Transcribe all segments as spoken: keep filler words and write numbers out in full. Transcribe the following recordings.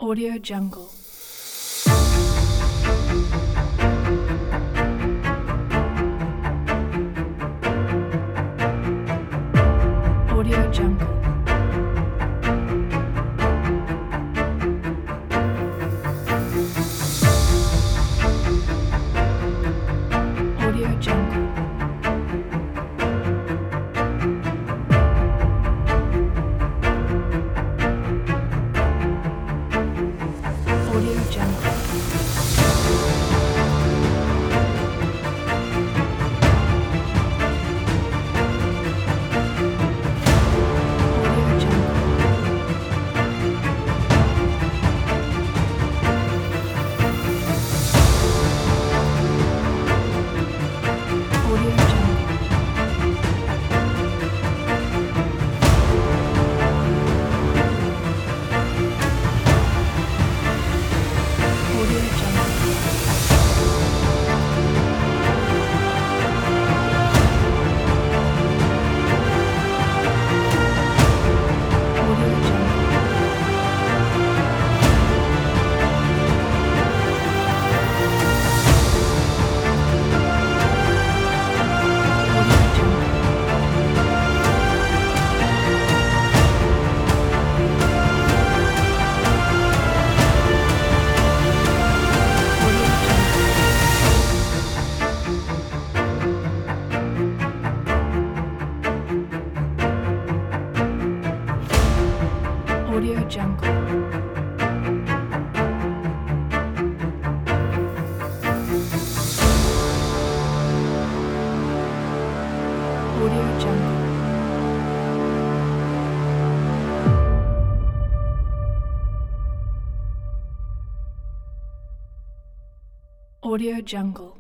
Audio Jungle. Audio Jungle. Audio Jungle. Audio Jungle. Audio Jungle. Audio Jungle. Audio Jungle. Audio Jungle. Audio Jungle. Audio Jungle. Audio Jungle. Audio Jungle. Audio Jungle.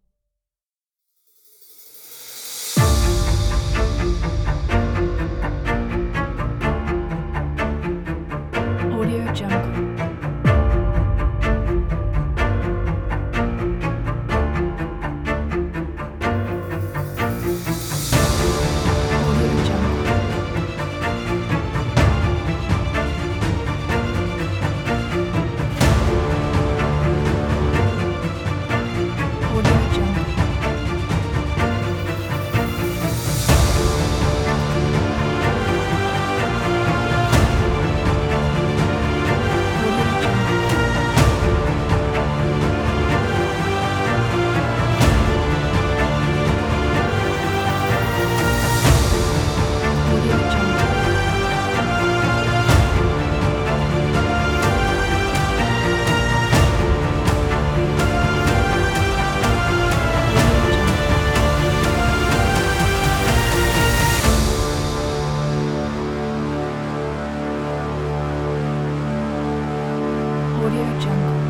Audio Jungle. Audio Jungle. Audio Jungle. Audio Jungle. Audio Jungle. Audio Jungle.